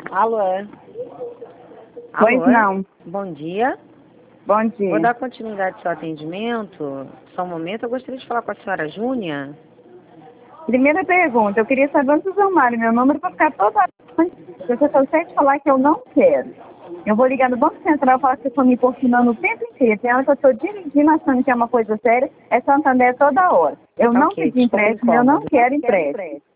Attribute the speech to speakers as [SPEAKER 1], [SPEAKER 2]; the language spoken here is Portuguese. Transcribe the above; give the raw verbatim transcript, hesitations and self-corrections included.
[SPEAKER 1] Alô?
[SPEAKER 2] Pois
[SPEAKER 1] Alô?
[SPEAKER 2] não.
[SPEAKER 1] Bom dia.
[SPEAKER 2] Bom dia.
[SPEAKER 1] Vou dar continuidade ao seu atendimento. Só um momento, eu gostaria de falar com a senhora Júnia.
[SPEAKER 2] Primeira pergunta, eu queria saber onde vocês arrumaram meu número para ficar toda... Se você consegue falar que eu não quero. Eu vou ligar no Banco Central e falar que vocês estão me importunando o tempo inteiro. Tem hora que eu estou dirigindo achando que é uma coisa séria, é Santander toda hora. Eu
[SPEAKER 1] Tá
[SPEAKER 2] não
[SPEAKER 1] ok,
[SPEAKER 2] pedi
[SPEAKER 1] desculpa o
[SPEAKER 2] empréstimo, eu não
[SPEAKER 1] incômodo.
[SPEAKER 2] quero empréstimo.